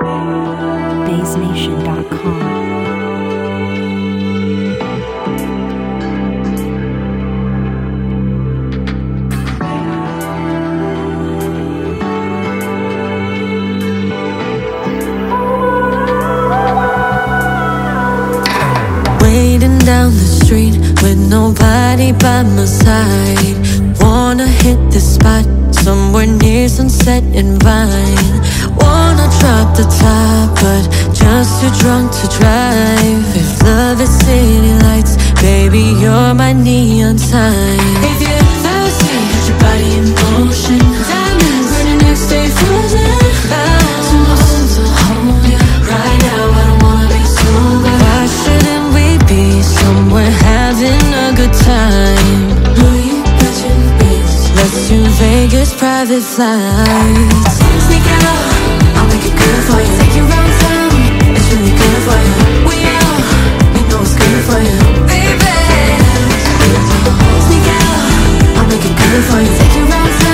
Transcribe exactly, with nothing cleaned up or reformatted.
bass nation dot com. Waiting down the street with nobody by my side. Wanna hit this spot somewhere near Sunset and Vine. Wanna drop the top, but just too drunk to drive. If love is city lights, baby, you're my neon sign. If you ever see your body in motion, diamonds for the next day frozen. To hold, to hold you right now, I don't wanna be sober. Why shouldn't we be somewhere having a good time? Louis Vuitton beats, let's do Vegas private flights. Sneak out, I'll make it good for you. Take you round town, it's really good for you. We out, we know it's good for you, baby. Sneak out, I'll make it good for you. Take you round town.